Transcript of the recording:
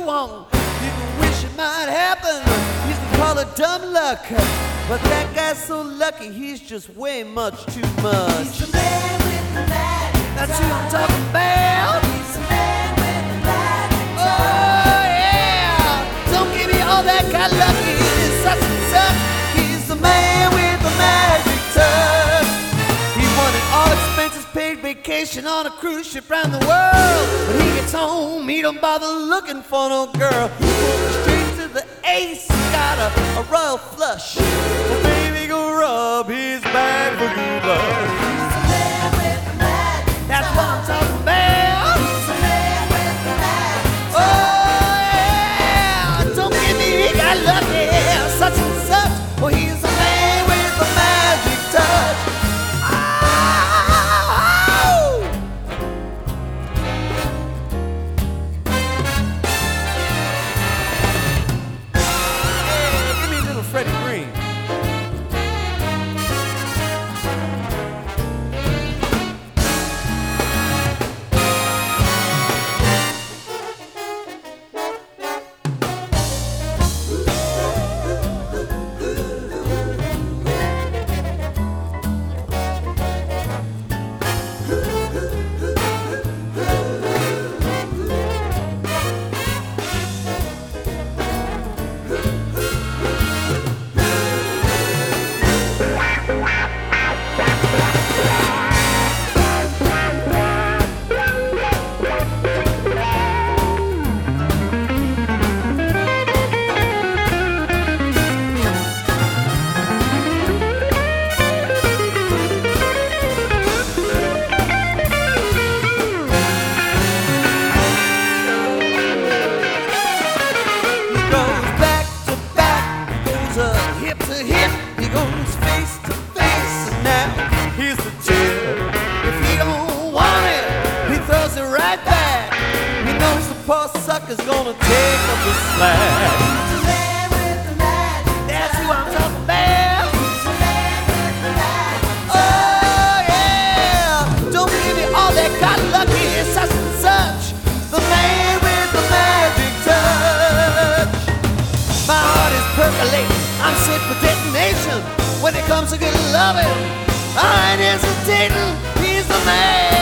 you want. You can wish it might happen, you can call it dumb luck, but that guy's so lucky, he's just way much too much. He's the man with the magic. That's who I'm talking about. He's the man with the magic. Oh yeah, don't give me all that guy lucky, such and such. He's the man with the magic touch. He wanted all expenses paid, vacation on a cruise ship round the world. When he gets home, he don't bother looking for no girl. He goes straight to the ace, got a royal flush. Well, baby, go rub his back for good luck. He's the man with the magic. That's what I'm talking about. He's the man with the magic. Oh yeah, don't give me he got lucky, such and such. Well, he's the man with the magic touch. Oh! Hey, give me a little Freddie Green. Hip to hip, he goes face to face. And now here's the tip: if he don't want it, he throws it right back. He knows the poor sucker's gonna take up the slack. He's the man with the magic. That's who I'm talking about. He's the man with the magic. Oh yeah, don't give me all that got lucky, such and such. The man with the magic touch. My heart is percolating, I'm set for detonation. When it comes to good loving, I ain't hesitating. He's the man.